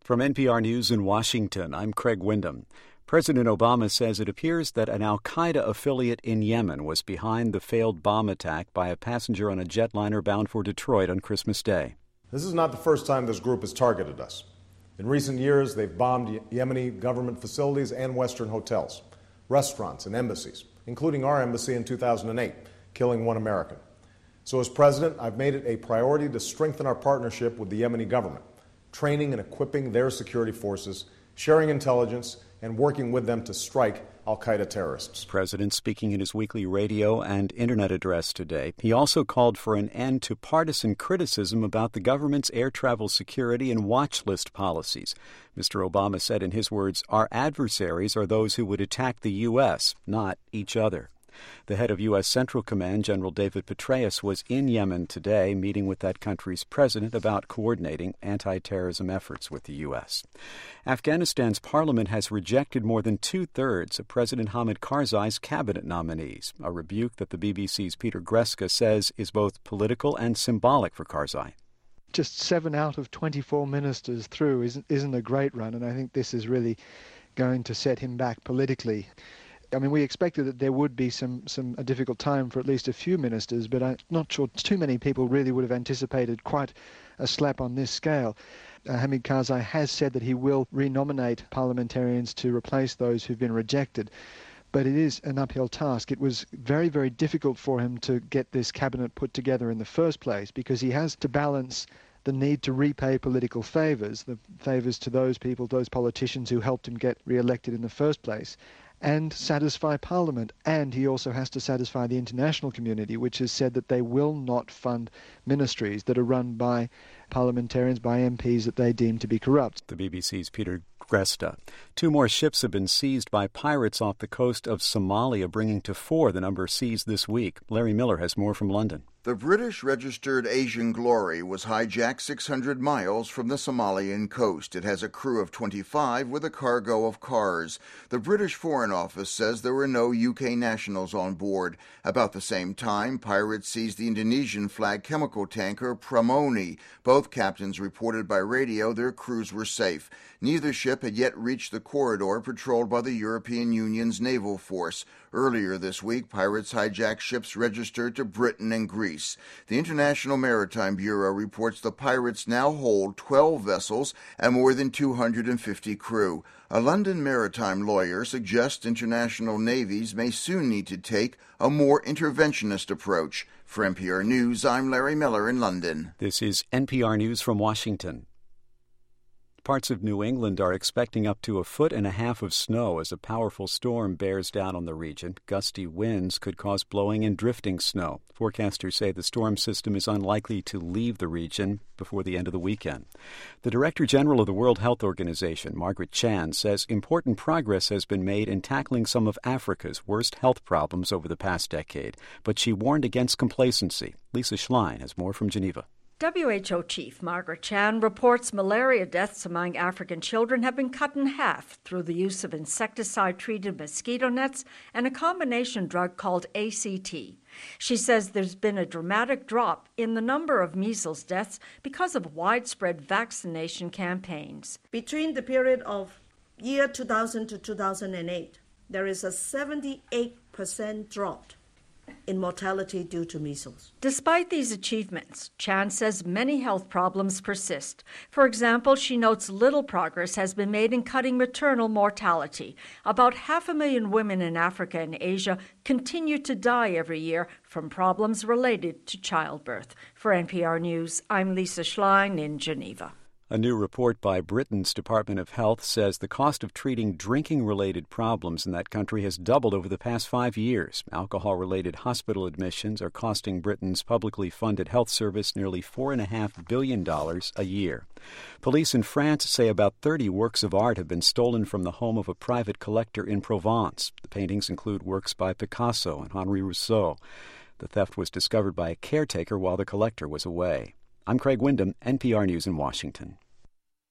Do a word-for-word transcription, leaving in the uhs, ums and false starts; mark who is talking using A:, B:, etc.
A: From N P R News in Washington, I'm Craig Windham. President Obama says it appears that an al-Qaeda affiliate in Yemen was behind the failed bomb attack by a passenger on a jetliner bound for Detroit on Christmas Day.
B: This is not the first time this group has targeted us. In recent years, they've bombed Yemeni government facilities and Western hotels, restaurants, and embassies, including our embassy in two thousand eight, killing one American. So as president, I've made it a priority to strengthen our partnership with the Yemeni government, training and equipping their security forces, sharing intelligence, and working with them to strike al-Qaeda terrorists.
A: The president speaking in his weekly radio and internet address today. He also called for an end to partisan criticism about the government's air travel security and watch list policies. Mister Obama said in his words, "Our adversaries are those who would attack the U S, not each other." The head of U S Central Command, General David Petraeus, was in Yemen today, meeting with that country's president about coordinating anti-terrorism efforts with the U S. Afghanistan's parliament has rejected more than two-thirds of President Hamid Karzai's cabinet nominees, a rebuke that the B B C's Peter Greska says is both political and symbolic for Karzai.
C: Just seven out of twenty-four ministers through isn't, isn't a great run, and I think this is really going to set him back politically. I mean, we expected that there would be some, some a difficult time for at least a few ministers, but I'm not sure too many people really would have anticipated quite a slap on this scale. Uh, Hamid Karzai has said that he will renominate parliamentarians to replace those who've been rejected, but it is an uphill task. It was very, very difficult for him to get this cabinet put together in the first place because he has to balance the need to repay political favours, the favours to those people, those politicians who helped him get re-elected in the first place, and satisfy Parliament. And he also has to satisfy the international community, which has said that they will not fund ministries that are run by parliamentarians, by M Ps that they deem to be corrupt.
A: The B B C's Peter Gresta. Two more ships have been seized by pirates off the coast of Somalia, bringing to four the number seized this week. Larry Miller has more from London.
D: The British-registered Asian Glory was hijacked six hundred miles from the Somalian coast. It has a crew of twenty-five with a cargo of cars. The British Foreign Office says there were no U K nationals on board. About the same time, pirates seized the Indonesian-flagged chemical tanker Pramoni. Both captains reported by radio their crews were safe. Neither ship had yet reached the corridor patrolled by the European Union's naval force. Earlier this week, pirates hijacked ships registered to Britain and Greece. The International Maritime Bureau reports the pirates now hold twelve vessels and more than two hundred fifty crew. A London maritime lawyer suggests international navies may soon need to take a more interventionist approach. For N P R News, I'm Larry Miller in London.
A: This is N P R News from Washington. Parts of New England are expecting up to a foot and a half of snow as a powerful storm bears down on the region. Gusty winds could cause blowing and drifting snow. Forecasters say the storm system is unlikely to leave the region before the end of the weekend. The Director General of the World Health Organization, Margaret Chan, says important progress has been made in tackling some of Africa's worst health problems over the past decade, but she warned against complacency. Lisa Schlein has more from Geneva.
E: W H O Chief Margaret Chan reports malaria deaths among African children have been cut in half through the use of insecticide-treated mosquito nets and a combination drug called A C T. She says there's been a dramatic drop in the number of measles deaths because of widespread vaccination campaigns.
F: Between the period of year two thousand to two thousand eight, there is a seventy-eight percent drop in mortality due to measles.
E: Despite these achievements, Chan says many health problems persist. For example, she notes little progress has been made in cutting maternal mortality. About half a million women in Africa and Asia continue to die every year from problems related to childbirth. For N P R News, I'm Lisa Schlein in Geneva.
A: A new report by Britain's Department of Health says the cost of treating drinking-related problems in that country has doubled over the past five years. Alcohol-related hospital admissions are costing Britain's publicly funded health service nearly four point five billion dollars a year. Police in France say about thirty works of art have been stolen from the home of a private collector in Provence. The paintings include works by Picasso and Henri Rousseau. The theft was discovered by a caretaker while the collector was away. I'm Craig Windham, N P R News in Washington.